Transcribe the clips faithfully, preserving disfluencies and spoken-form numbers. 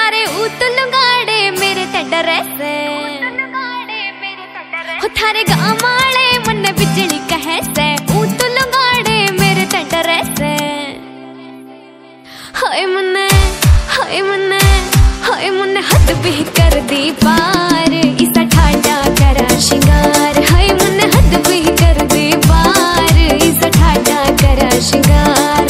थारे ऊत लुगाड़े मेरे ते डरे से, हो थारे गाँव वाले मन बिजली कहे से, ऊत लुगाड़े मेरे ते डरे से। हाय मन्ने हाय मन्ने हाय मन्ने हद भी कर दी पार, इसा ठाडा करा शिंगार। हाय मन्ने हद भी कर दी पार, इसा ठाडा करा शिंगार।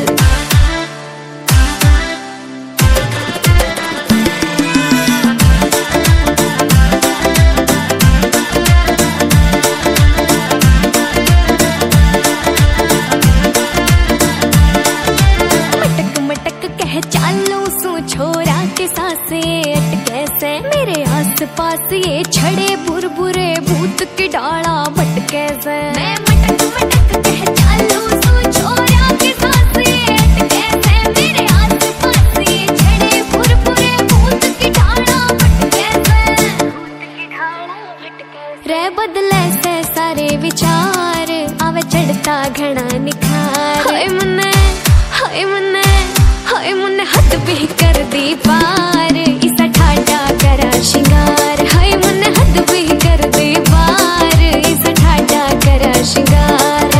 चालू सू छोरा के सासे अटके से, मेरे आस पास ये छड़े बुरबुरे भूत के डाला भटके से। मैं मटक मटक कह चालू सू छोरा के सासे अटके से, मेरे आस पास ये छड़े बुरबुरे भूत के डाला भटके से, भूत के डाला भटके से। रे बदले से सारे विचार आवे चढ़ता घना निखार। हाय मन्ने हाय मन्ने हाय मन्ने हद भी कर दी पार, इसा ठाडा करा शिंगार। हाय मन्ने हद भी कर दी पार, इसा ठाडा करा शिंगार।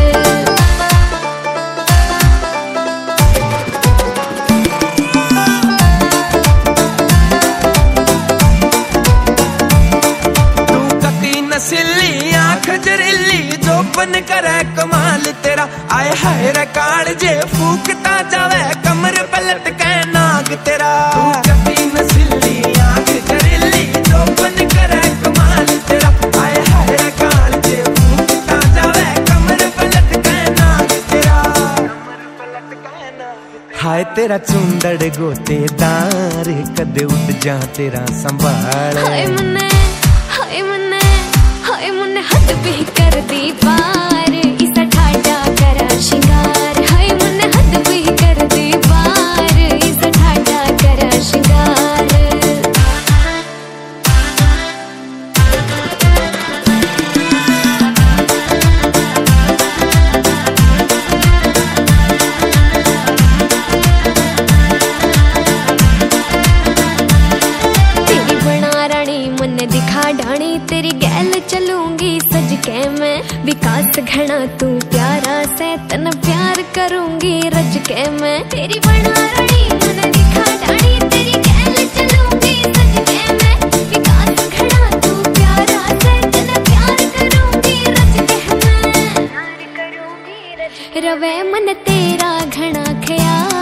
तू कती नसीली आंख जरीली जो बन करे कमाल तेरा। आए हाय रे काल जे फूकता जावे कमर पलट के नाग तेरा। तू कती नसीली आंख जरीली जो बन करे कमाल तेरा। आए हाय रे काल जे फूकता जावे कमर पलट के नाग तेरा, कमर पलट के नाग। हाय तेरा चुंदड़ गोतेदार कदे उड़ जा तेरा संभाल। हाय मन्ने हाय मन्ने हाय मन्ने हद भी कर दी पार, इसा ठाडा करा शिंगार। हाय मन्ने हद भी कर दी पार, इसा ठाडा करा शिंगार। तेरी बना रानी मन दिखा ढाणी, तेरी गैल चलूंगी सज के मैं। विकास घना तू प्यारा से तन प्यार करूंगी रज के मैं। तेरी बना रानी मन दिखा ढाणी, तेरी गैल चलूंगी सज के मैं। विकास घना तू प्यारा से तन प्यार करूंगी रज के मैं। रवे मन तेरा घना ख्याल,